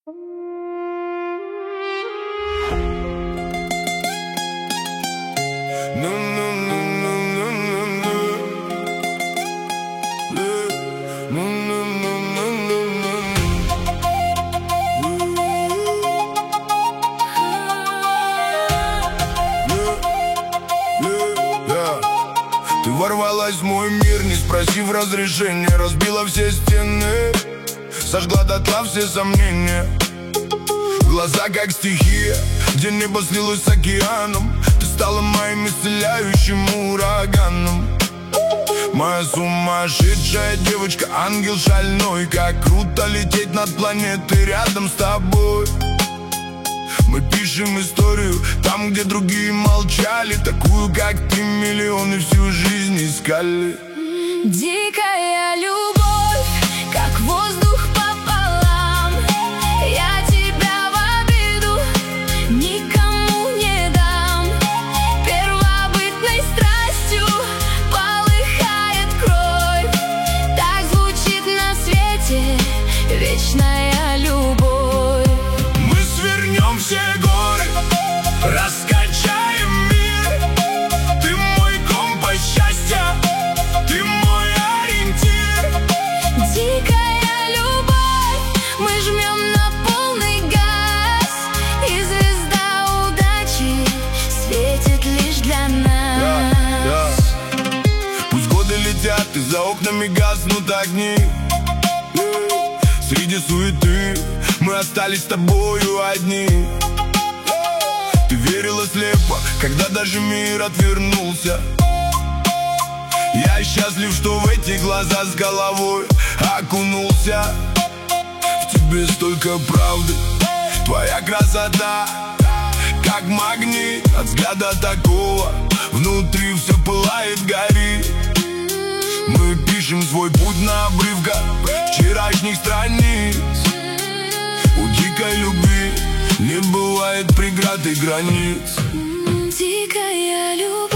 Ты ворвалась в мой мир, не спросив разрешения, разбила все стены, сожгла дотла все сомнения. Глаза как стихия, где небо слилось с океаном. Ты стала моим исцеляющим ураганом. Моя сумасшедшая девочка, ангел шальной. Как круто лететь над планетой рядом с тобой. Мы пишем историю там, где другие молчали. Такую, как ты, миллионы всю жизнь искали. Дикая любовь, как воздух пополам. Я тебя в обиду никому не дам. Первобытной страстью полыхает кровь. Так звучит на свете вечная любовь. Мы свернем все горы, раскачаем мир. Ты мой компас счастья, ты мой ориентир. Дикая любовь, мы жмем на полный газ, и звезда удачи светит лишь для нас. Пусть годы летят, и за окнами гаснут огни. Среди суеты мы остались с тобою одни. Ты верила слепо, когда даже мир отвернулся. Я счастлив, что в эти глаза с головой окунулся. В тебе столько правды, твоя красота как магнит. От взгляда такого внутри все пылает, горит. Мы пишем свой путь на обрывках вчерашних страниц. У дикой любви не бывает преград и границ. Дикая любовь.